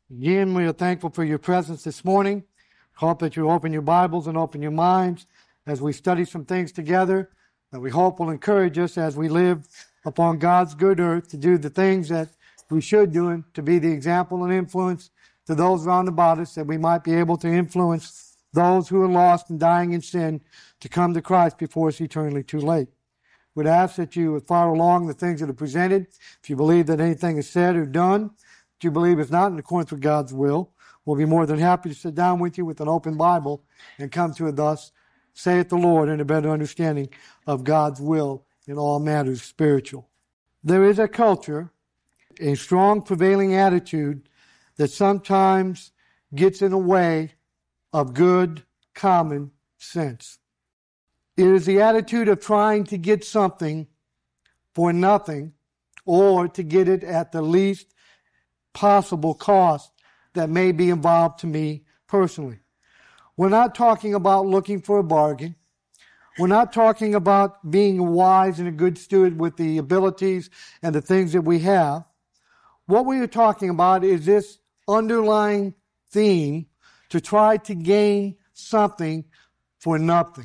Again, we are thankful for your presence this morning. Hope that you open your Bibles and open your minds as we study some things together that we hope will encourage us as we live upon God's good earth to do the things that we should do and to be the example and influence to those round about us, that we might be able to influence those who are lost and dying in sin to come to Christ before it's eternally too late. We'd ask that you would follow along the things that are presented. If you believe that anything is said or done that you believe is not in accordance with God's will, we'll be more than happy to sit down with you with an open Bible and come to it thus, saith the Lord, in a better understanding of God's will in all matters spiritual. There is a culture, a strong prevailing attitude that sometimes gets in the way of good common sense. It is the attitude of trying to get something for nothing or to get it at the least possible cost that may be involved to me personally. We're not talking about looking for a bargain. We're not talking about being wise and a good steward with the abilities and the things that we have. What we are talking about is this underlying theme to try to gain something for nothing.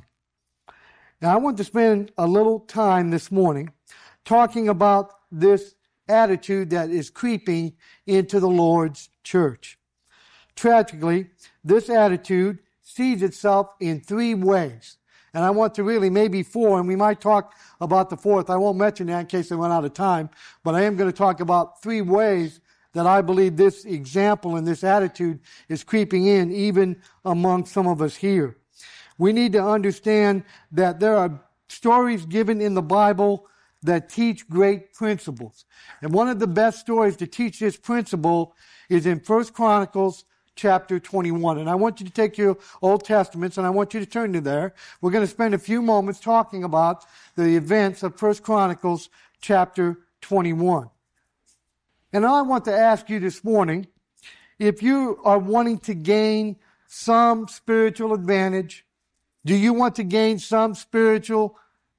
Now, I want to spend a little time this morning talking about this attitude that is creeping into the Lord's church. Tragically, this attitude sees itself in three ways. And I want to really, maybe four, and we might talk about the fourth. I won't mention that in case I run out of time, but I am going to talk about three ways that I believe this example and this attitude is creeping in, even among some of us here. We need to understand that there are stories given in the Bible that teach great principles. And one of the best stories to teach this principle is in 1 Chronicles chapter 21. And I want you to take your Old Testaments and I want you to turn to there. We're going to spend a few moments talking about the events of 1 Chronicles chapter 21. And I want to ask you this morning, if you are wanting to gain some spiritual advantage, do you want to gain some spiritual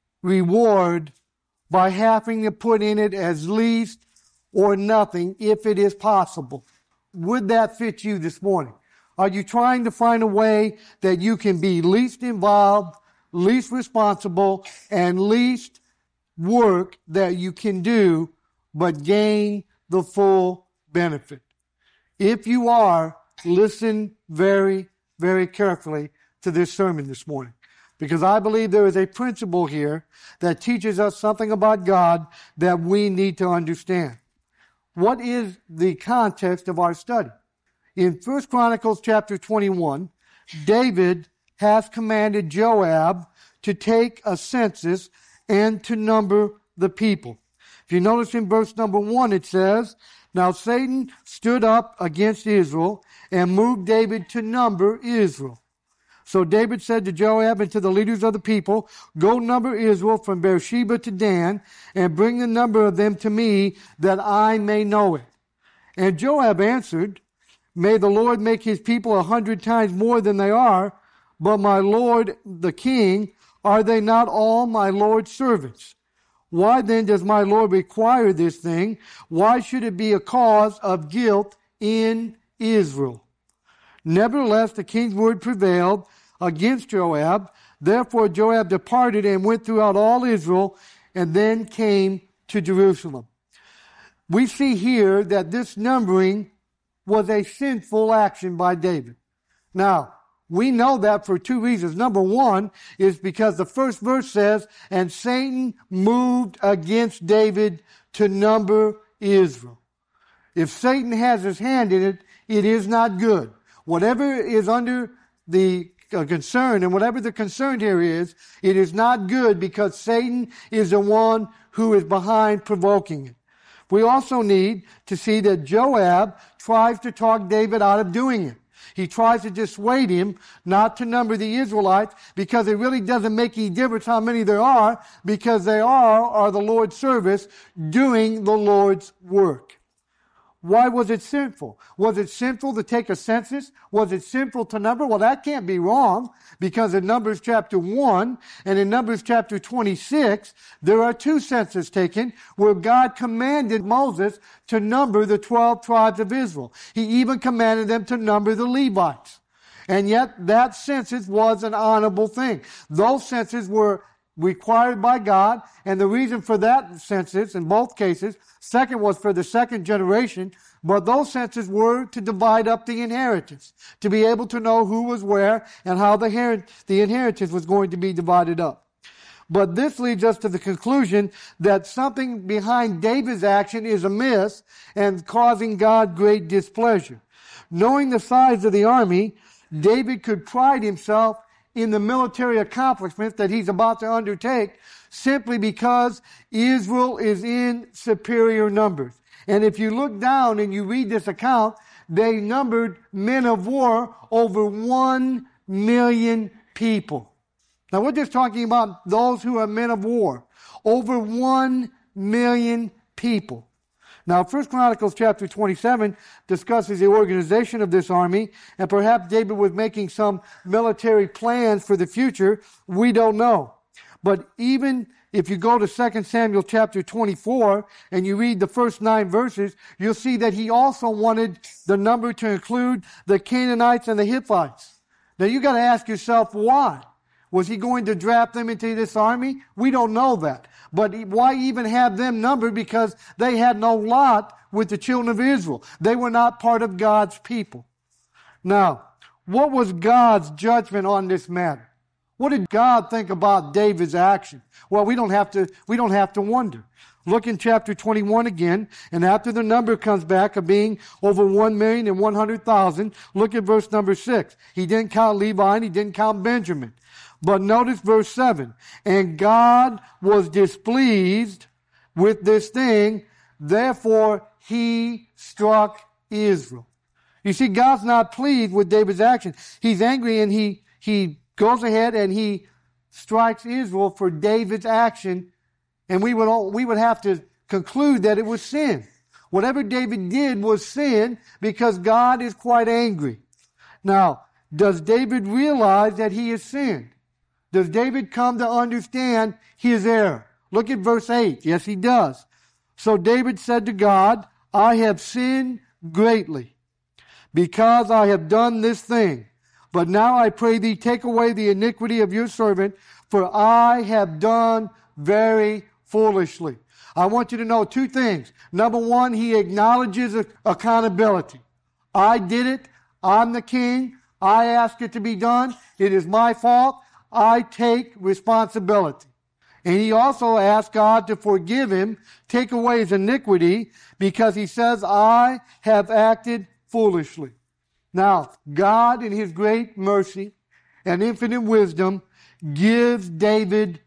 reward by having to put in it as least or nothing if it is possible? Would that fit you this morning? Are you trying to find a way that you can be least involved, least responsible, and least work that you can do, but gain the full benefit? If you are, listen very, very carefully to this sermon this morning, because I believe there is a principle here that teaches us something about God that we need to understand. What is the context of our study? In 1 Chronicles chapter 21, David has commanded Joab to take a census and to number the people. If you notice in verse number 1, it says, "Now Satan stood up against Israel and moved David to number Israel. So David said to Joab and to the leaders of the people, 'Go number Israel from Beersheba to Dan, and bring the number of them to me, that I may know it.' And Joab answered, 'May the Lord make his people 100 times more than they are, but my lord the king, are they not all my lord's servants? Why then does my lord require this thing? Why should it be a cause of guilt in Israel?' Nevertheless, the king's word prevailed against Joab. Therefore Joab departed and went throughout all Israel, and then came to Jerusalem." We see here that this numbering was a sinful action by David. Now, we know that for two reasons. Number one is because the first verse says, "And Satan moved against David to number Israel." If Satan has his hand in it, it is not good. Whatever is under the concern, and whatever the concern here is, it is not good because Satan is the one who is behind provoking it. We also need to see that Joab tries to talk David out of doing it. He tries to dissuade him not to number the Israelites because it really doesn't make any difference how many there are, because they are the Lord's service doing the Lord's work. Why was it sinful? Was it sinful to take a census? Was it sinful to number? Well, that can't be wrong, because in Numbers chapter 1 and in Numbers chapter 26, there are two censuses taken where God commanded Moses to number the 12 tribes of Israel. He even commanded them to number the Levites. And yet that census was an honorable thing. Those censuses were required by God, and the reason for that census in both cases, second was for the second generation, but those censuses were to divide up the inheritance, to be able to know who was where and how the inheritance was going to be divided up. But this leads us to the conclusion that something behind David's action is amiss and causing God great displeasure. Knowing the size of the army, David could pride himself in the military accomplishments that he's about to undertake simply because Israel is in superior numbers. And if you look down and you read this account, they numbered men of war over 1 million people. Now we're just talking about those who are men of war. Over 1 million people. Now, 1 Chronicles chapter 27 discusses the organization of this army, and perhaps David was making some military plans for the future. We don't know. But even if you go to 2 Samuel chapter 24 and you read the first 9 verses, you'll see that he also wanted the number to include the Canaanites and the Hittites. Now, you got to ask yourself, why? Was he going to draft them into this army? We don't know that. But why even have them numbered? Because they had no lot with the children of Israel. They were not part of God's people. Now, what was God's judgment on this matter? What did God think about David's action? Well, we don't have to wonder. Look in chapter 21 again, and after the number comes back of being over 1,100,000, look at verse number 6. He didn't count Levi, and he didn't count Benjamin. But notice verse 7. And God was displeased with this thing, therefore he struck Israel. You see, God's not pleased with David's action. He's angry, and he goes ahead and he strikes Israel for David's action, and we would have to conclude that it was sin. Whatever David did was sin because God is quite angry. Now, does David realize that he has sinned? Does David come to understand his error? Look at verse 8. Yes, he does. So David said to God, I have sinned greatly because I have done this thing. But now I pray thee, take away the iniquity of your servant, for I have done very foolishly. I want you to know 2 things. Number 1, he acknowledges accountability. I did it. I'm the king. I asked it to be done. It is my fault. I take responsibility. And he also asked God to forgive him, take away his iniquity, because he says, I have acted foolishly. Now, God in his great mercy and infinite wisdom gives David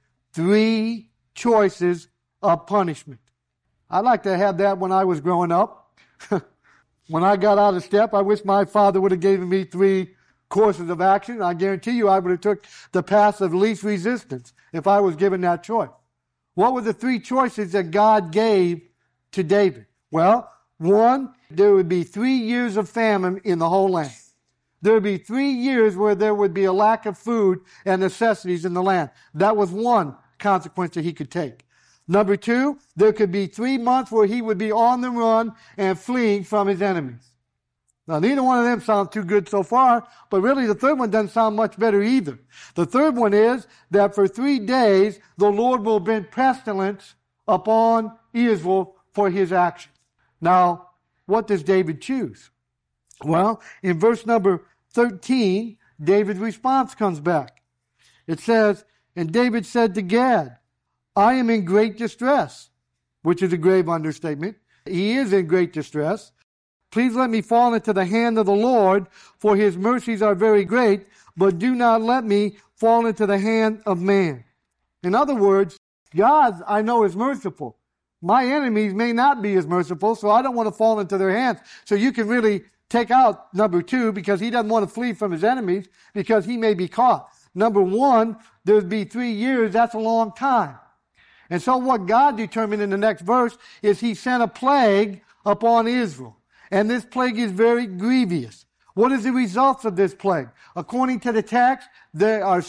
3 choices of punishment. I'd like to have that when I was growing up. When I got out of step, I wish my father would have given me 3 courses of action. I guarantee you I would have took the path of least resistance if I was given that choice. What were the 3 choices that God gave to David? Well, 1, there would be 3 years of famine in the whole land. There would be 3 years where there would be a lack of food and necessities in the land. That was one consequence that he could take. Number 2, there could be 3 months where he would be on the run and fleeing from his enemies. Now, neither one of them sounds too good so far, but really the third one doesn't sound much better either. The third one is that for 3 days, the Lord will bring pestilence upon Israel for his actions. Now, what does David choose? Well, in verse number 13, David's response comes back. It says, and David said to Gad, I am in great distress, which is a grave understatement. He is in great distress. Please let me fall into the hand of the Lord, for his mercies are very great, but do not let me fall into the hand of man. In other words, God, I know, is merciful. My enemies may not be as merciful, so I don't want to fall into their hands. So you can really take out number 2, because he doesn't want to flee from his enemies, because he may be caught. Number 1, there'd be 3 years. That's a long time. And so what God determined in the next verse is he sent a plague upon Israel. And this plague is very grievous. What is the results of this plague? According to the text, there are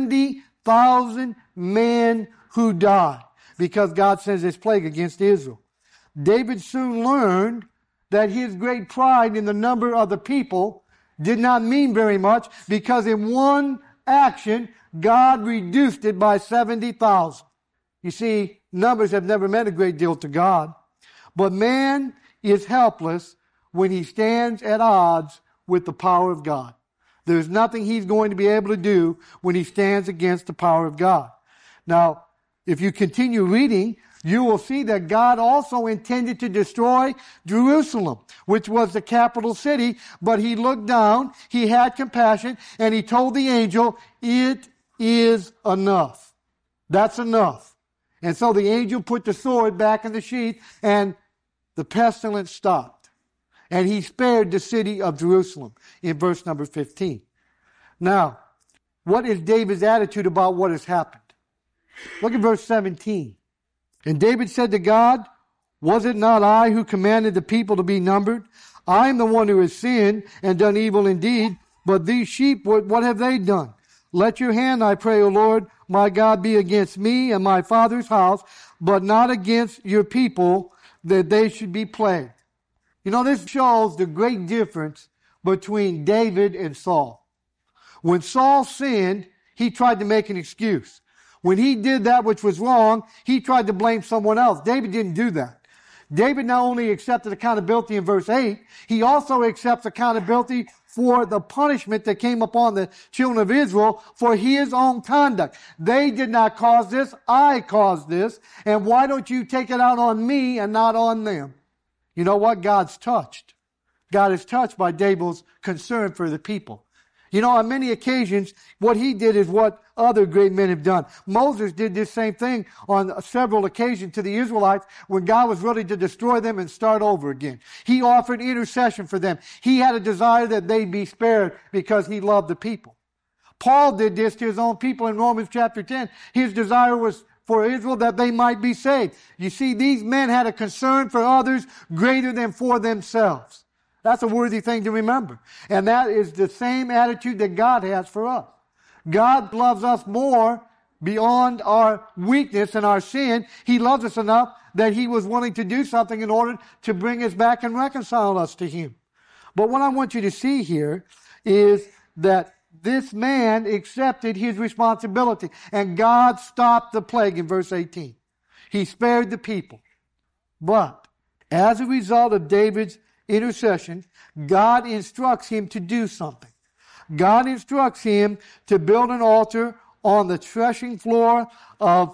70,000 men who died because God sends this plague against Israel. David soon learned that his great pride in the number of the people did not mean very much, because in one action, God reduced it by 70,000. You see, numbers have never meant a great deal to God. But man is helpless when he stands at odds with the power of God. There's nothing he's going to be able to do when he stands against the power of God. Now, if you continue reading, you will see that God also intended to destroy Jerusalem, which was the capital city, but he looked down, he had compassion, and he told the angel, "It is enough." That's enough. And so the angel put the sword back in the sheath, and the pestilence stopped. And he spared the city of Jerusalem in verse number 15. Now, what is David's attitude about what has happened? Look at verse 17. And David said to God, "Was it not I who commanded the people to be numbered? I am the one who has sinned and done evil indeed, but these sheep, what have they done? Let your hand, I pray, O Lord, my God, be against me and my father's house, but not against your people, that they should be plagued." You know, this shows the great difference between David and Saul. When Saul sinned, he tried to make an excuse. When he did that which was wrong, he tried to blame someone else. David didn't do that. David not only accepted accountability in verse 8, he also accepts accountability for the punishment that came upon the children of Israel for his own conduct. They did not cause this, I caused this, and why don't you take it out on me and not on them? You know what? God's touched. God is touched by David's concern for the people. You know, on many occasions, what he did is what other great men have done. Moses did this same thing on several occasions to the Israelites when God was ready to destroy them and start over again. He offered intercession for them. He had a desire that they be spared because he loved the people. Paul did this to his own people in Romans chapter 10. His desire was for Israel that they might be saved. You see, these men had a concern for others greater than for themselves. That's a worthy thing to remember. And that is the same attitude that God has for us. God loves us more beyond our weakness and our sin. He loves us enough that he was willing to do something in order to bring us back and reconcile us to him. But what I want you to see here is that this man accepted his responsibility, and God stopped the plague in verse 18. He spared the people. But as a result of David's intercession, God instructs him to do something. God instructs him to build an altar on the threshing floor of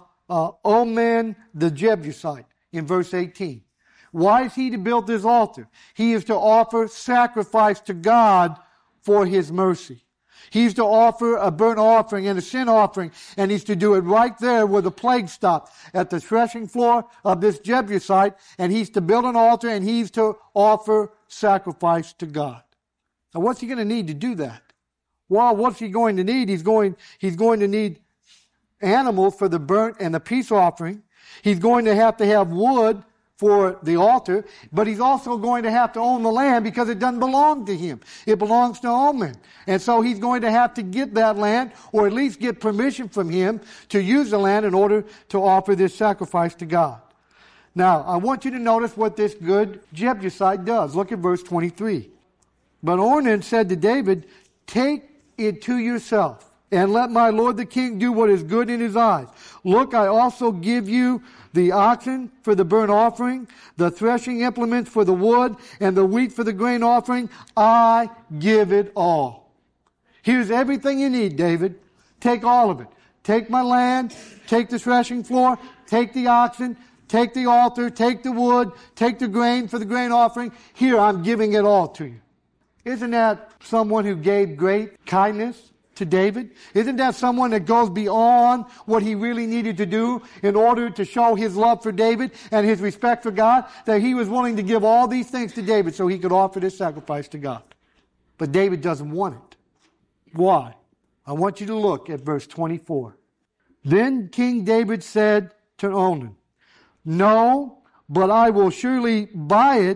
Onan the Jebusite in verse 18. Why is he to build this altar? He is to offer sacrifice to God for his mercy. He's to offer a burnt offering and a sin offering, and he's to do it right there where the plague stopped, at the threshing floor of this Jebusite, and he's to build an altar and he's to offer sacrifice to God. Now what's he going to need to do that? Well, what's he going to need? He's going to need animals for the burnt and the peace offering. He's going to have wood for the altar, but he's also going to have to own the land because it doesn't belong to him. It belongs to Onan. And so he's going to have to get that land, or at least get permission from him to use the land in order to offer this sacrifice to God. Now, I want you to notice what this good Jebusite does. Look at verse 23. But Ornan said to David, "Take it to yourself, and let my lord the king do what is good in his eyes. Look, I also give you the oxen for the burnt offering, the threshing implements for the wood, and the wheat for the grain offering. I give it all." Here's everything you need, David. Take all of it. Take my land, take the threshing floor, take the oxen, take the altar, take the wood, take the grain for the grain offering. Here, I'm giving it all to you. Isn't that someone who gave great kindness to David? Isn't that someone that goes beyond what he really needed to do in order to show his love for David and his respect for God? That he was willing to give all these things to David so he could offer this sacrifice to God. But David doesn't want it. Why? I want you to look at verse 24. Then King David said to Onan, "No, but I will surely buy it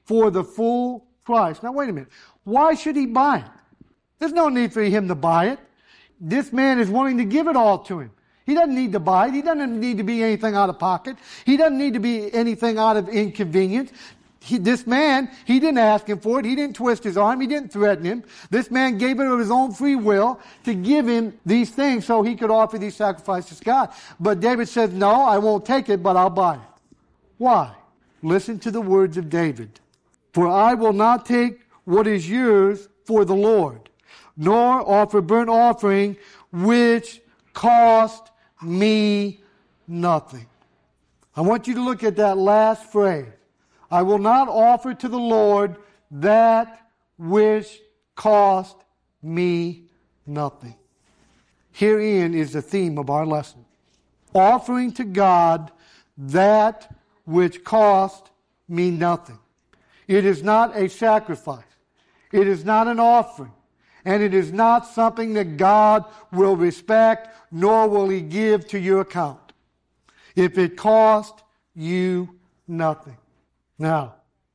for the full price. Now wait a minute. Why should he buy it? There's no need for him to buy it. This man is willing to give it all to him. He doesn't need to buy it. He doesn't need to be anything out of pocket. He doesn't need to be anything out of inconvenience. This man, he didn't ask him for it. He didn't twist his arm. He didn't threaten him. This man gave it of his own free will to give him these things so he could offer these sacrifices to God. But David says, no, I won't take it, but I'll buy it. Why? Listen to the words of David. For I will not take what is yours for the Lord, nor offer burnt offering which cost me nothing. I want you to look at that last phrase. I will not offer to the Lord that which cost me nothing. Herein is the theme of our lesson. Offering to God that which cost me nothing. It is not a sacrifice. It is not an offering. And it is not something that God will respect, nor will He give to your account if it cost you nothing. Now,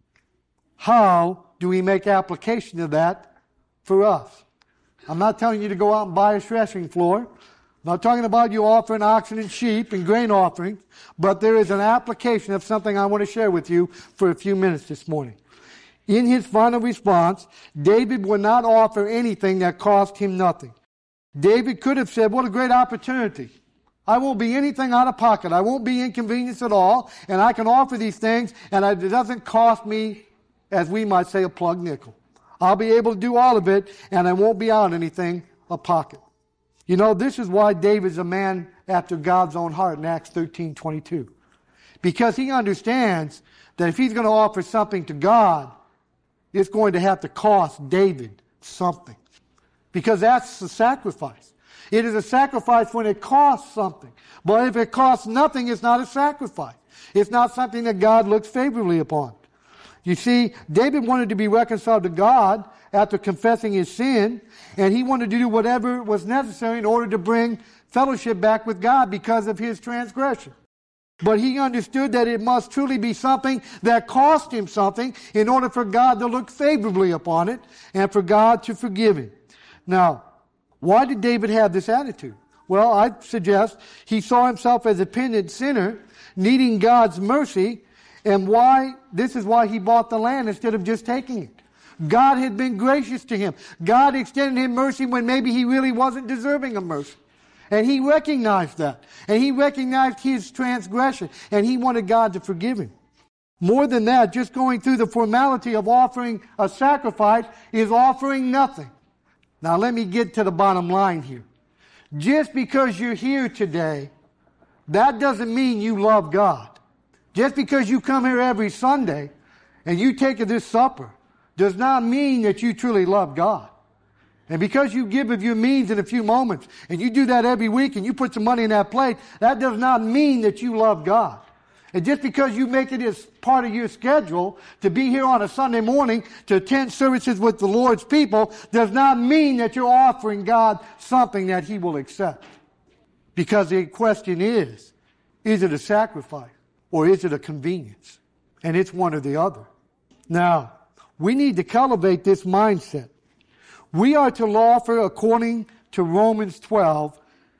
how do we make application of that for us? I'm not telling you to go out and buy a threshing floor. I'm not talking about you offering oxen and sheep and grain offerings, but there is an application of something I want to share with you for a few minutes this morning. In his final response, David would not offer anything that cost him nothing. David could have said, what a great opportunity. I won't be anything out of pocket. I won't be inconvenienced at all, and I can offer these things, and it doesn't cost me, as we might say, a plug nickel. I'll be able to do all of it, and I won't be out anything of pocket. You know, this is why David's a man after God's own heart in Acts 13:22. Because he understands that if he's going to offer something to God, it's going to have to cost David something. Because that's the sacrifice. It is a sacrifice when it costs something. But if it costs nothing, it's not a sacrifice. It's not something that God looks favorably upon. You see, David wanted to be reconciled to God after confessing his sin, and he wanted to do whatever was necessary in order to bring fellowship back with God because of his transgression. But he understood that it must truly be something that cost him something in order for God to look favorably upon it and for God to forgive him. Now, why did David have this attitude? Well, I suggest he saw himself as a penitent sinner needing God's mercy, and this is why he bought the land instead of just taking it. God had been gracious to him. God extended him mercy when maybe he really wasn't deserving of mercy. And he recognized that. And he recognized his transgression. And he wanted God to forgive him. More than that, just going through the formality of offering a sacrifice is offering nothing. Now let me get to the bottom line here. Just because you're here today, that doesn't mean you love God. Just because you come here every Sunday and you take this supper does not mean that you truly love God. And because you give of your means in a few moments, and you do that every week, and you put some money in that plate, that does not mean that you love God. And just because you make it as part of your schedule to be here on a Sunday morning to attend services with the Lord's people does not mean that you're offering God something that He will accept. Because the question is it a sacrifice or is it a convenience? And it's one or the other. Now, we need to cultivate this mindset. We are to offer, according to Romans 12,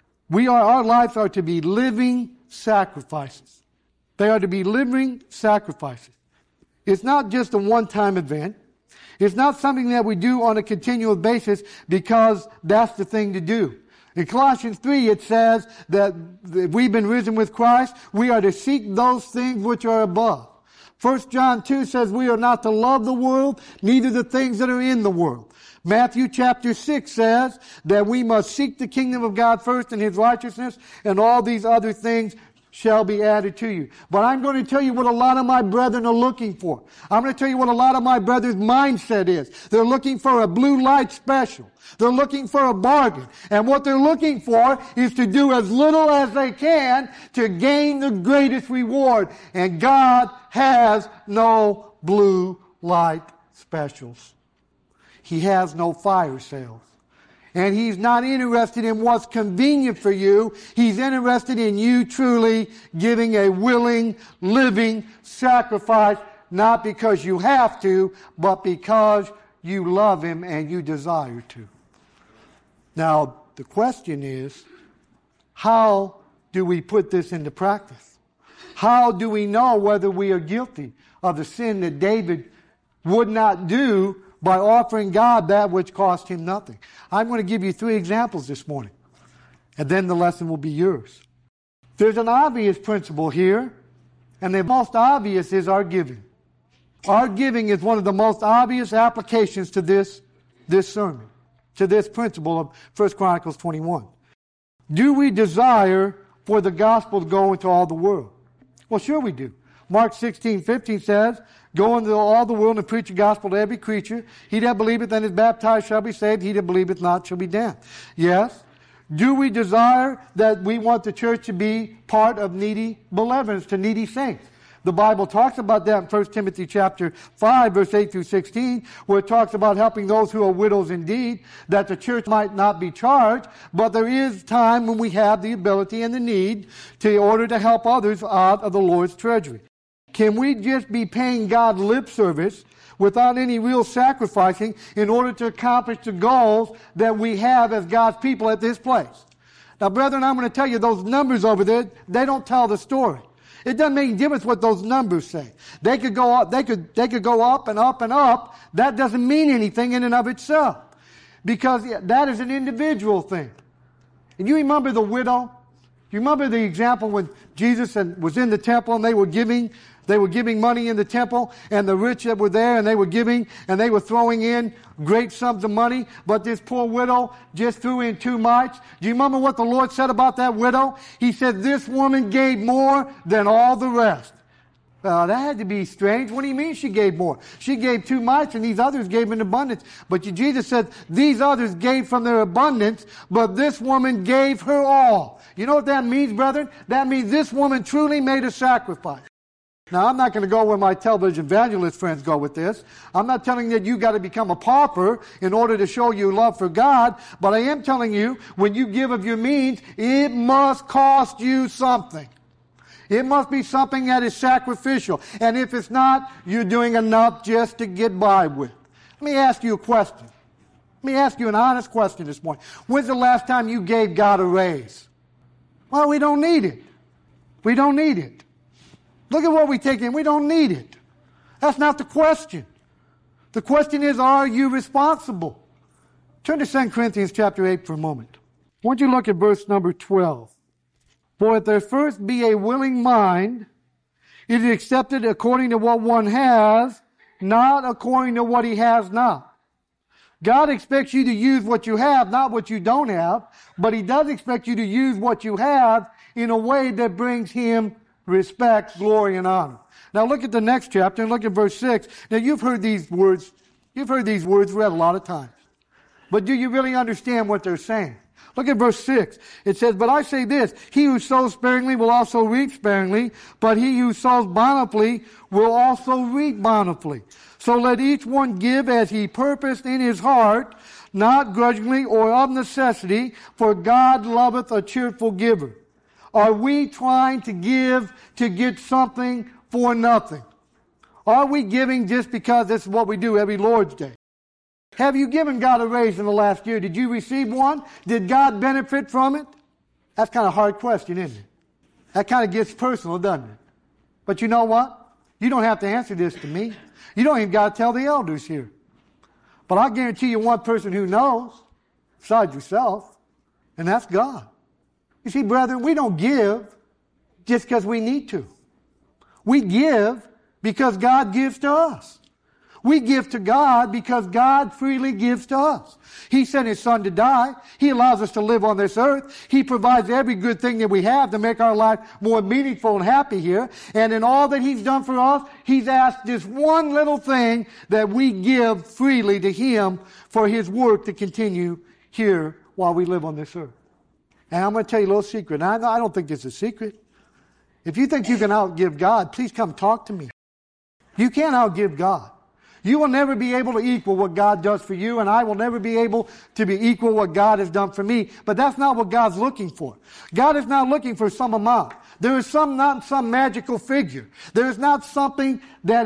our lives are to be living sacrifices. They are to be living sacrifices. It's not just a one-time event. It's not something that we do on a continual basis because that's the thing to do. In Colossians 3, it says that we've been risen with Christ. We are to seek those things which are above. 1 John 2 says we are not to love the world, neither the things that are in the world. Matthew chapter 6 says that we must seek the kingdom of God first and His righteousness, and all these other things shall be added to you. But I'm going to tell you what a lot of my brethren are looking for. I'm going to tell you what a lot of my brethren's mindset is. They're looking for a blue light special. They're looking for a bargain. And what they're looking for is to do as little as they can to gain the greatest reward. And God has no blue light specials. He has no fire sales. And He's not interested in what's convenient for you. He's interested in you truly giving a willing, living sacrifice not because you have to, but because you love Him and you desire to. Now, the question is, how do we put this into practice? How do we know whether we are guilty of the sin that David would not do by offering God that which cost him nothing? I'm going to give you 3 examples this morning, and then the lesson will be yours. There's an obvious principle here, and the most obvious is our giving. Our giving is one of the most obvious applications to this sermon, to this principle of 1 Chronicles 21. Do we desire for the gospel to go into all the world? Well, sure we do. Mark 16:15 says, go into all the world and preach the gospel to every creature. He that believeth and is baptized shall be saved. He that believeth not shall be damned. Yes. Do we desire that we want the church to be part of needy believers, to needy saints? The Bible talks about that in 1 Timothy chapter 5, verse 8 through 16, where it talks about helping those who are widows indeed, that the church might not be charged, but there is time when we have the ability and the need in order to help others out of the Lord's treasury. Can we just be paying God lip service without any real sacrificing in order to accomplish the goals that we have as God's people at this place? Now, brethren, I'm going to tell you, those numbers over there, they don't tell the story. It doesn't make any difference what those numbers say. They could go up, they could go up and up and up. That doesn't mean anything in and of itself, because that is an individual thing. And you remember the widow? You remember the example when Jesus was in the temple and they were giving money in the temple, and the rich that were there, and they were giving, and they were throwing in great sums of money, but this poor widow just threw in too much. Do you remember what the Lord said about that widow? He said, this woman gave more than all the rest. That had to be strange. What do you mean she gave more? She gave too much, and these others gave in abundance. But Jesus said, these others gave from their abundance, but this woman gave her all. You know what that means, brethren? That means this woman truly made a sacrifice. Now, I'm not going to go where my television evangelist friends go with this. I'm not telling you that you got to become a pauper in order to show your love for God, but I am telling you, when you give of your means, it must cost you something. It must be something that is sacrificial. And if it's not, you're doing enough just to get by with. Let me ask you a question. Let me ask you an honest question this morning. When's the last time you gave God a raise? Well, we don't need it. We don't need it. Look at what we take in. We don't need it. That's not the question. The question is, are you responsible? Turn to 2 Corinthians chapter 8 for a moment. I want you to look at verse number 12. For if there first be a willing mind, it is accepted according to what one has, not according to what he has not. God expects you to use what you have, not what you don't have, but He does expect you to use what you have in a way that brings Him respect, glory, and honor. Now look at the next chapter and look at verse 6. Now you've heard these words read a lot of times. But do you really understand what they're saying? Look at verse 6. It says, but I say this, he who sows sparingly will also reap sparingly, but he who sows bountifully will also reap bountifully. So let each one give as he purposed in his heart, not grudgingly or of necessity, for God loveth a cheerful giver. Are we trying to give to get something for nothing? Are we giving just because this is what we do every Lord's Day? Have you given God a raise in the last year? Did you receive one? Did God benefit from it? That's kind of a hard question, isn't it? That kind of gets personal, doesn't it? But you know what? You don't have to answer this to me. You don't even got to tell the elders here. But I'll guarantee you one person who knows, besides yourself, and that's God. You see, brethren, we don't give just because we need to. We give because God gives to us. We give to God because God freely gives to us. He sent His Son to die. He allows us to live on this earth. He provides every good thing that we have to make our life more meaningful and happy here. And in all that He's done for us, He's asked this one little thing, that we give freely to Him for His work to continue here while we live on this earth. And I'm going to tell you a little secret. I don't think it's a secret. If you think you can outgive God, please come talk to me. You can't outgive God. You will never be able to equal what God does for you, and I will never be able to be equal what God has done for me. But that's not what God's looking for. God is not looking for some amount. There is not some magical figure. There is not something that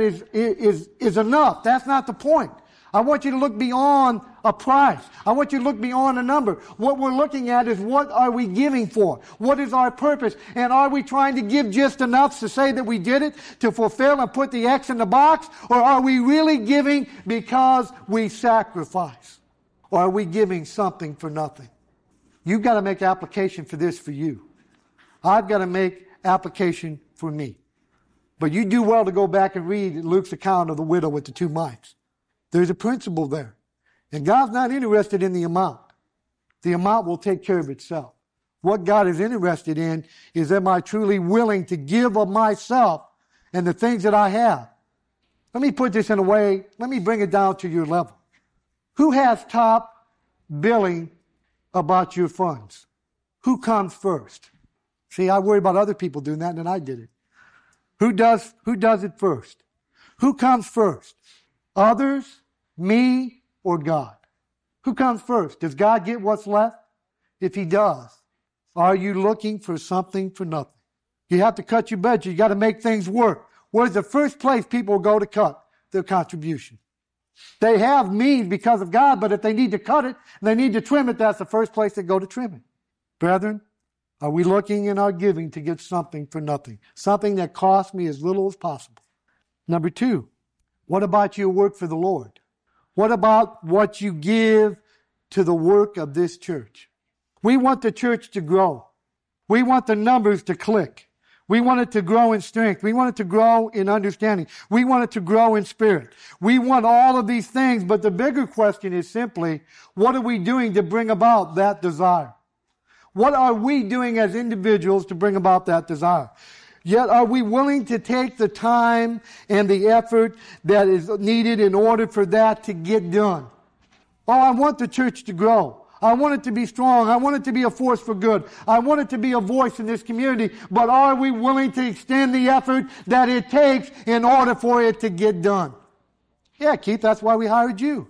is enough. That's not the point. I want you to look beyond a price. I want you to look beyond a number. What we're looking at is, what are we giving for? What is our purpose? And are we trying to give just enough to say that we did it, to fulfill and put the X in the box? Or are we really giving because we sacrifice? Or are we giving something for nothing? You've got to make application for this for you. I've got to make application for me. But you do well to go back and read Luke's account of the widow with the 2 mites. There's a principle there. And God's not interested in the amount. The amount will take care of itself. What God is interested in is, am I truly willing to give of myself and the things that I have? Let me put this in a way, let me bring it down to your level. Who has top billing about your funds? Who comes first? See, I worry about other people doing that, and then I did it. Who does it first? Who comes first? Others, me, or God? Who comes first? Does God get what's left? If He does, are you looking for something for nothing? You have to cut your budget. You got to make things work. Where's the first place people go to cut? Their contribution. They have means because of God, but if they need to cut it, and they need to trim it, that's the first place they go to trim it. Brethren, are we looking in our giving to get something for nothing? Something that costs me as little as possible. Number 2, what about your work for the Lord? What about what you give to the work of this church? We want the church to grow. We want the numbers to click. We want it to grow in strength. We want it to grow in understanding. We want it to grow in spirit. We want all of these things, but the bigger question is simply, what are we doing to bring about that desire? What are we doing as individuals to bring about that desire? Yet are we willing to take the time and the effort that is needed in order for that to get done? Oh, I want the church to grow. I want it to be strong. I want it to be a force for good. I want it to be a voice in this community. But are we willing to extend the effort that it takes in order for it to get done? Yeah, Keith, that's why we hired you.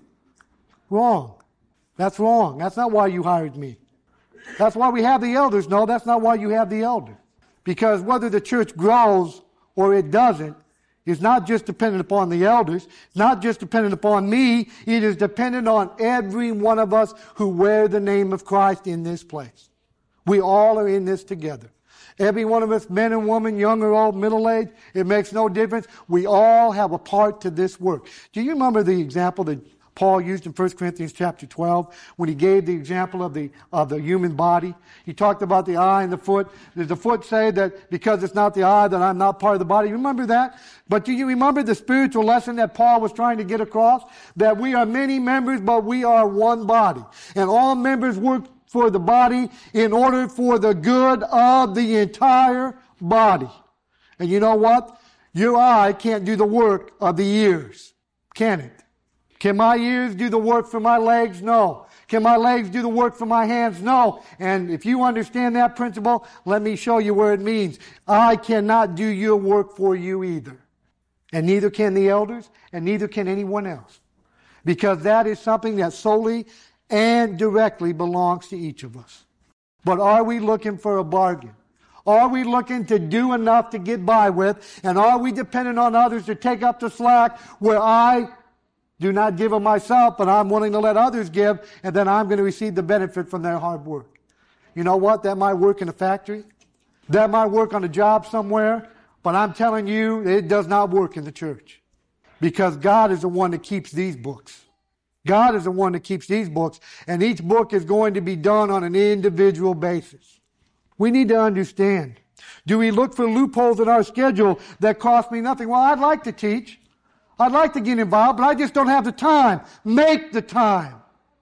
Wrong. That's wrong. That's not why you hired me. That's why we have the elders. No, that's not why you have the elders. Because whether the church grows or it doesn't is not just dependent upon the elders, not just dependent upon me, it is dependent on every one of us who wear the name of Christ in this place. We all are in this together. Every one of us, men and women, young or old, middle-aged, it makes no difference. We all have a part to this work. Do you remember the example that Paul used in 1 Corinthians chapter 12 when he gave the example of the human body? He talked about the eye and the foot. Does the foot say that because it's not the eye that I'm not part of the body? You remember that? But do you remember the spiritual lesson that Paul was trying to get across? That we are many members, but we are one body. And all members work for the body in order for the good of the entire body. And you know what? Your eye can't do the work of the ears, can it? Can my ears do the work for my legs? No. Can my legs do the work for my hands? No. And if you understand that principle, let me show you where it means. I cannot do your work for you either. And neither can the elders, and neither can anyone else. Because that is something that solely and directly belongs to each of us. But are we looking for a bargain? Are we looking to do enough to get by with? And are we dependent on others to take up the slack where I do not give of myself, but I'm willing to let others give, and then I'm going to receive the benefit from their hard work? You know what? That might work in a factory. That might work on a job somewhere. But I'm telling you, it does not work in the church. Because God is the one that keeps these books. God is the one that keeps these books. And each book is going to be done on an individual basis. We need to understand. Do we look for loopholes in our schedule that cost me nothing? Well, I'd like to teach. I'd like to get involved, but I just don't have the time. Make the time.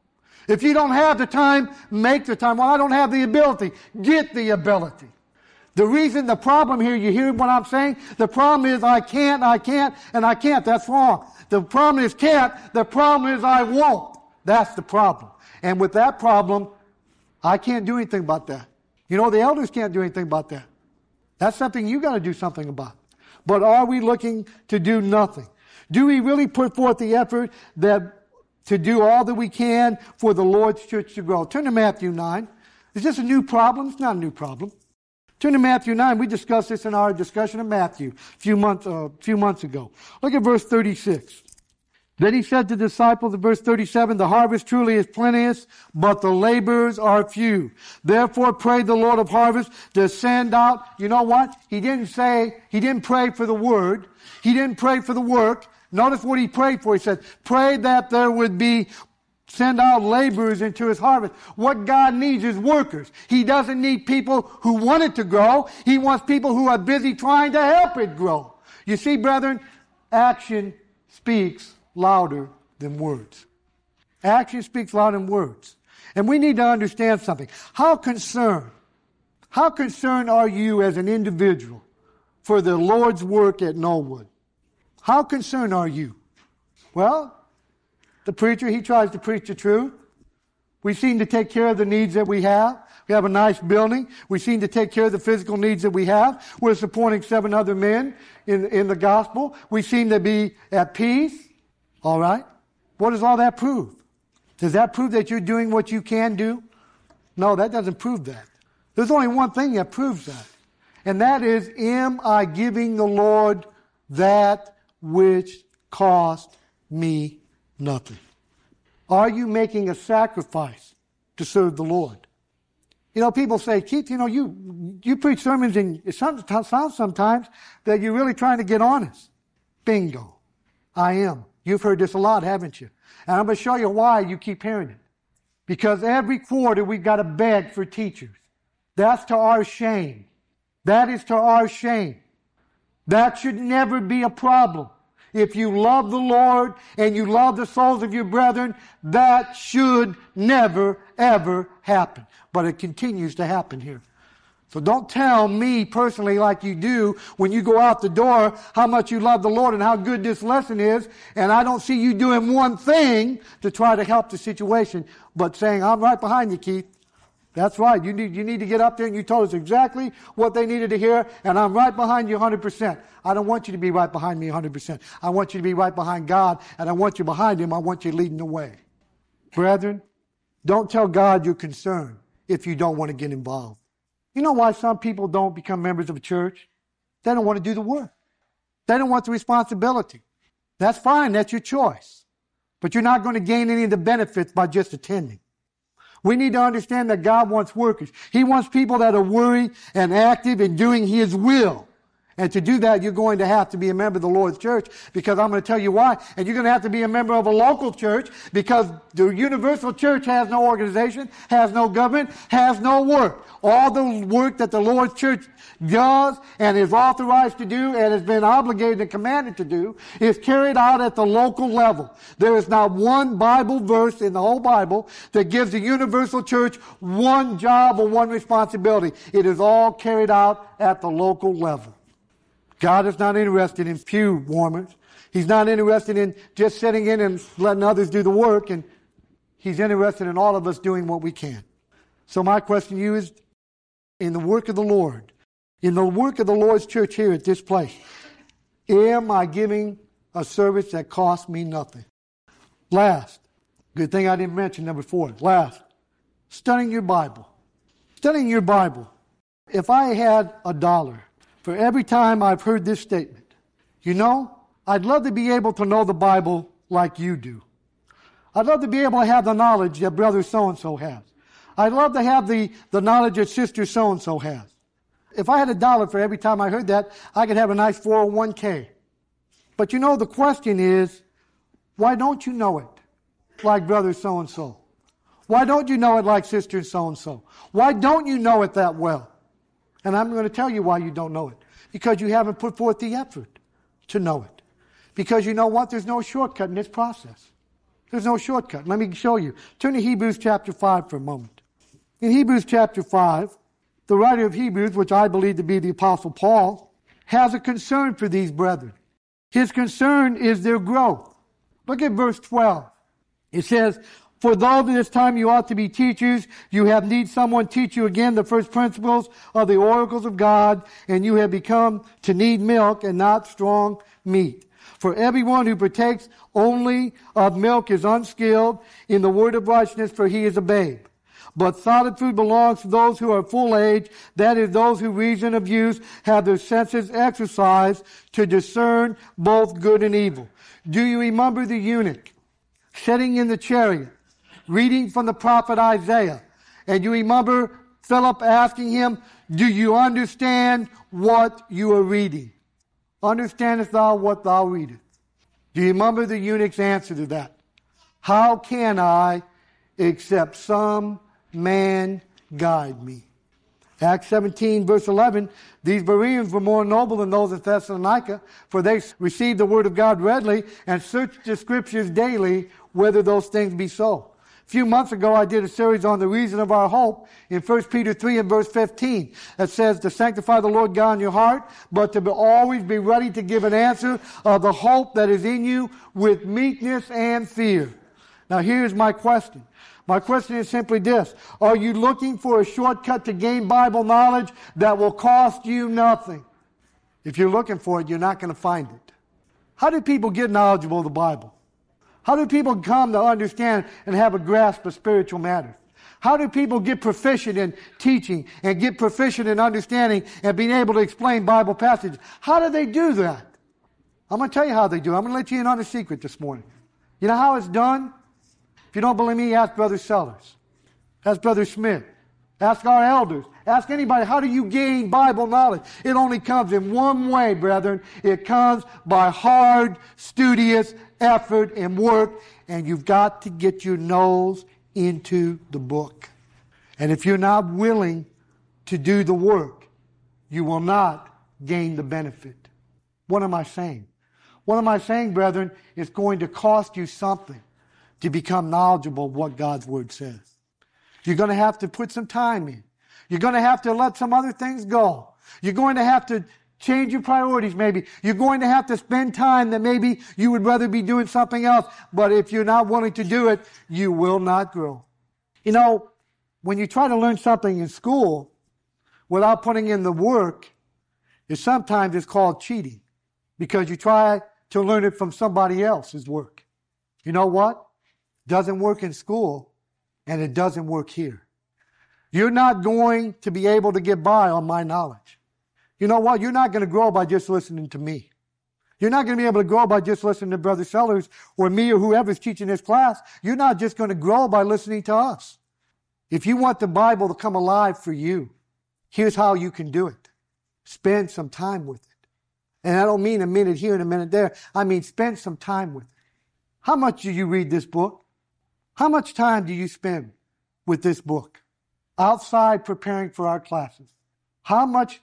If you don't have the time, make the time. Well, I don't have the ability. Get the ability. The reason, the problem here, you hear what I'm saying? The problem is I can't, and I can't. That's wrong. The problem is can't. The problem is I won't. That's the problem. And with that problem, I can't do anything about that. You know, the elders can't do anything about that. That's something you got to do something about. But are we looking to do nothing? Do we really put forth the effort to do all that we can for the Lord's church to grow? Turn to Matthew 9. Is this a new problem? It's not a new problem. Turn to Matthew 9. We discussed this in our discussion of Matthew a few months ago. Look at verse 36. Then he said to the disciples in verse 37, the harvest truly is plenteous, but the laborers are few. Therefore pray the Lord of harvest to send out. You know what? He didn't pray for the word. He didn't pray for the work. Notice what he prayed for. He said, pray that there would be send out laborers into his harvest. What God needs is workers. He doesn't need people who want it to grow. He wants people who are busy trying to help it grow. You see, brethren, action speaks louder than words. Action speaks louder than words. And we need to understand something. How concerned are you as an individual for the Lord's work at Knollwood? How concerned are you? Well, the preacher, he tries to preach the truth. We seem to take care of the needs that we have. We have a nice building. We seem to take care of the physical needs that we have. We're supporting 7 other men in the gospel. We seem to be at peace. All right? What does all that prove? Does that prove that you're doing what you can do? No, that doesn't prove that. There's only one thing that proves that. And that is, am I giving the Lord that which cost me nothing? Are you making a sacrifice to serve the Lord? You know, people say, Keith, you know, you preach sermons and it sounds sometimes that you're really trying to get honest. Bingo. I am. You've heard this a lot, haven't you? And I'm going to show you why you keep hearing it. Because every quarter we've got to beg for teachers. That's to our shame. That is to our shame. That should never be a problem. If you love the Lord and you love the souls of your brethren, that should never, ever happen. But it continues to happen here. So don't tell me personally like you do when you go out the door how much you love the Lord and how good this lesson is, and I don't see you doing one thing to try to help the situation, but saying, I'm right behind you, Keith. That's right. You need to get up there and you told us exactly what they needed to hear, and I'm right behind you 100%. I don't want you to be right behind me 100%. I want you to be right behind God, and I want you behind Him. I want you leading the way. Brethren, don't tell God you're concerned if you don't want to get involved. You know why some people don't become members of a church? They don't want to do the work. They don't want the responsibility. That's fine. That's your choice. But you're not going to gain any of the benefits by just attending. We need to understand that God wants workers. He wants people that are worried and active in doing His will. And to do that, you're going to have to be a member of the Lord's church, because I'm going to tell you why. And you're going to have to be a member of a local church, because the universal church has no organization, has no government, has no work. All the work that the Lord's church does and is authorized to do and has been obligated and commanded to do is carried out at the local level. There is not one Bible verse in the whole Bible that gives the universal church one job or one responsibility. It is all carried out at the local level. God is not interested in pew warmers. He's not interested in just sitting in and letting others do the work, and He's interested in all of us doing what we can. So my question to you is, in the work of the Lord, in the work of the Lord's church here at this place, am I giving a service that costs me nothing? Last, good thing I didn't mention number 4. Last, studying your Bible. Studying your Bible. If I had $1 for every time I've heard this statement, you know, I'd love to be able to know the Bible like you do. I'd love to be able to have the knowledge that brother so-and-so has. I'd love to have the knowledge that sister so-and-so has. If I had $1 for every time I heard that, I could have a nice 401k. But you know, the question is, why don't you know it like brother so-and-so? Why don't you know it like sister so-and-so? Why don't you know it that well? And I'm going to tell you why you don't know it. Because you haven't put forth the effort to know it. Because you know what? There's no shortcut in this process. There's no shortcut. Let me show you. Turn to Hebrews chapter 5 for a moment. In Hebrews chapter 5, the writer of Hebrews, which I believe to be the Apostle Paul, has a concern for these brethren. His concern is their growth. Look at verse 12. It says, for though this time you ought to be teachers, you have need someone teach you again the first principles of the oracles of God, and you have become to need milk and not strong meat. For everyone who partakes only of milk is unskilled in the word of righteousness, for he is a babe. But solid food belongs to those who are full age, that is, those who reason of use have their senses exercised to discern both good and evil. Do you remember the eunuch sitting in the chariot, reading from the prophet Isaiah? And you remember Philip asking him, do you understand what you are reading? Understandest thou what thou readest? Do you remember the eunuch's answer to that? How can I, except some man guide me? Acts 17, verse 11, these Bereans were more noble than those at Thessalonica, for they received the word of God readily and searched the scriptures daily whether those things be so. A few months ago, I did a series on the reason of our hope in 1 Peter 3 and verse 15. That says to sanctify the Lord God in your heart, but to always be ready to give an answer of the hope that is in you with meekness and fear. Now here's my question. My question is simply this. Are you looking for a shortcut to gain Bible knowledge that will cost you nothing? If you're looking for it, you're not going to find it. How do people get knowledgeable of the Bible? How do people come to understand and have a grasp of spiritual matters? How do people get proficient in teaching and get proficient in understanding and being able to explain Bible passages? How do they do that? I'm going to tell you how they do it. I'm going to let you in on a secret this morning. You know how it's done? If you don't believe me, ask Brother Sellers. Ask Brother Smith. Ask our elders. Ask anybody, how do you gain Bible knowledge? It only comes in one way, brethren. It comes by hard, studious effort and work, and you've got to get your nose into the book. And if you're not willing to do the work, you will not gain the benefit. What am I saying? What am I saying, brethren? It's going to cost you something to become knowledgeable of what God's Word says. You're going to have to put some time in. You're going to have to let some other things go. You're going to have to change your priorities maybe. You're going to have to spend time that maybe you would rather be doing something else. But if you're not willing to do it, you will not grow. You know, when you try to learn something in school without putting in the work, sometimes it's called cheating because you try to learn it from somebody else's work. You know what? It doesn't work in school and it doesn't work here. You're not going to be able to get by on my knowledge. You know what? You're not going to grow by just listening to me. You're not going to be able to grow by just listening to Brother Sellers or me or whoever's teaching this class. You're not just going to grow by listening to us. If you want the Bible to come alive for you, here's how you can do it. Spend some time with it. And I don't mean a minute here and a minute there. I mean spend some time with it. How much do you read this book? How much time do you spend with this book? Outside preparing for our classes. How much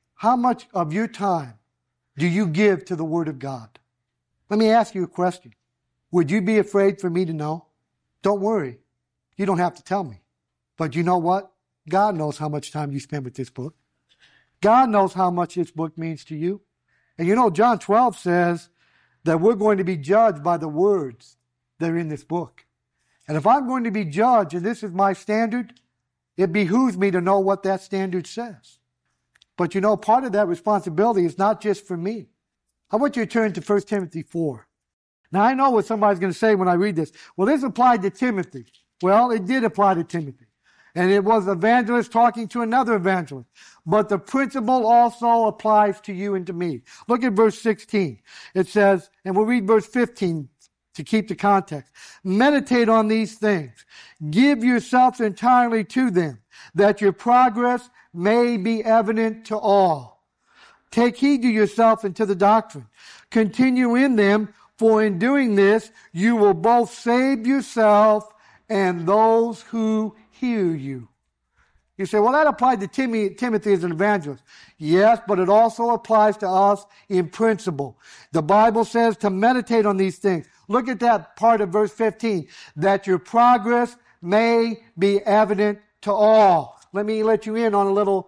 of your time do you give to the Word of God? Let me ask you a question. Would you be afraid for me to know? Don't worry. You don't have to tell me. But you know what? God knows how much time you spend with this book. God knows how much this book means to you. And you know, John 12 says that we're going to be judged by the words that are in this book. And if I'm going to be judged, and this is my standard, it behooves me to know what that standard says. But you know, part of that responsibility is not just for me. I want you to turn to 1 Timothy 4. Now, I know what somebody's going to say when I read this. Well, this applied to Timothy. Well, it did apply to Timothy. And it was an evangelist talking to another evangelist. But the principle also applies to you and to me. Look at verse 16. It says, and we'll read verse 15 to keep the context. Meditate on these things. Give yourselves entirely to them, that your progress may be evident to all. Take heed to yourself and to the doctrine. Continue in them, for in doing this, you will both save yourself and those who hear you. You say, well, that applied to Timothy as an evangelist. Yes, but it also applies to us in principle. The Bible says to meditate on these things. Look at that part of verse 15, that your progress may be evident to all. Let me let you in on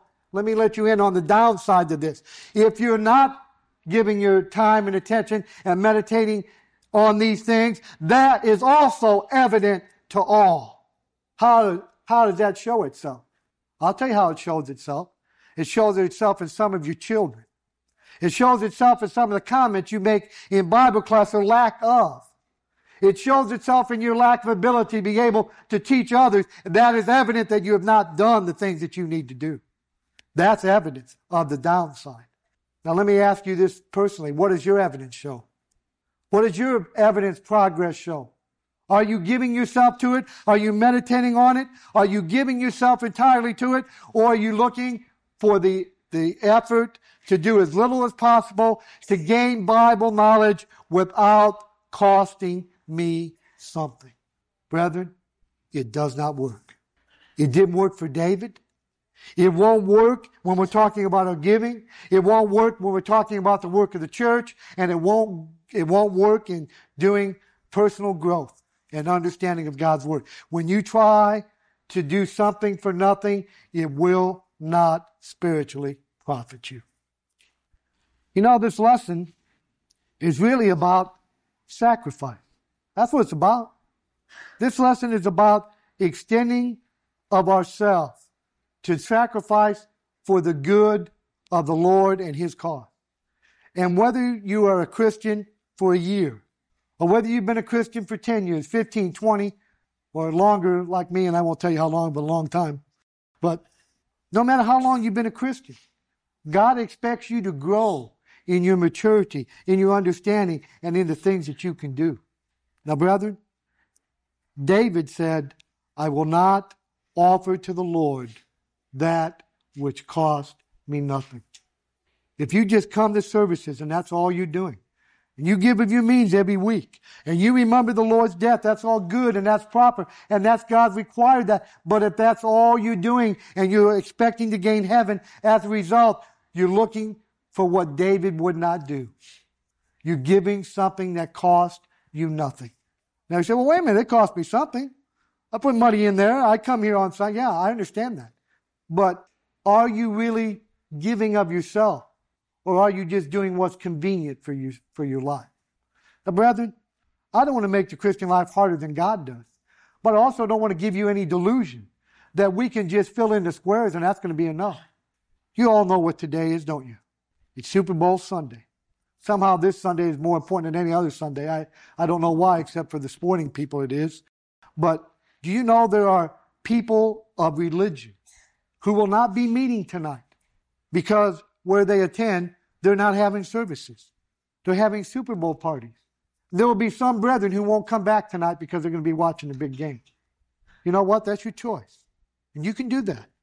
the downside to this. If you're not giving your time and attention and meditating on these things, that is also evident to all. How does that show itself? I'll tell you how it shows itself. It shows itself in some of your children. It shows itself in some of the comments you make in Bible class or lack of. It shows itself in your lack of ability to be able to teach others. That is evident that you have not done the things that you need to do. That's evidence of the downside. Now let me ask you this personally. What does your evidence show? What does your evidence progress show? Are you giving yourself to it? Are you meditating on it? Are you giving yourself entirely to it? Or are you looking for the effort to do as little as possible to gain Bible knowledge without costing me something? Brethren, it does not work. It didn't work for David. It won't work when we're talking about our giving. It won't work when we're talking about the work of the church. And it won't work in doing personal growth and understanding of God's Word. When you try to do something for nothing, it will not spiritually profit you. You know, this lesson is really about sacrifice. That's what it's about. This lesson is about extending of ourselves to sacrifice for the good of the Lord and His cause. And whether you are a Christian for a year, or whether you've been a Christian for 10 years, 15, 20, or longer like me, and I won't tell you how long, but a long time. But no matter how long you've been a Christian, God expects you to grow in your maturity, in your understanding, and in the things that you can do. Now, brethren, David said, I will not offer to the Lord that which cost me nothing. If you just come to services and that's all you're doing, and you give of your means every week, and you remember the Lord's death, that's all good and that's proper, and that's God's required that. But if that's all you're doing and you're expecting to gain heaven as a result, you're looking for what David would not do. You're giving something that cost you nothing. Now you say, well, wait a minute, it cost me something. I put money in there. I come here on Sunday. Yeah, I understand that. But are you really giving of yourself? Or are you just doing what's convenient for you, for your life? Now, brethren, I don't want to make the Christian life harder than God does. But I also don't want to give you any delusion that we can just fill in the squares and that's going to be enough. You all know what today is, don't you? It's Super Bowl Sunday. Somehow this Sunday is more important than any other Sunday. I don't know why, except for the sporting people it is. But do you know there are people of religion who will not be meeting tonight because where they attend, they're not having services. They're having Super Bowl parties. There will be some brethren who won't come back tonight because they're going to be watching the big game. You know what? That's your choice. And you can do that.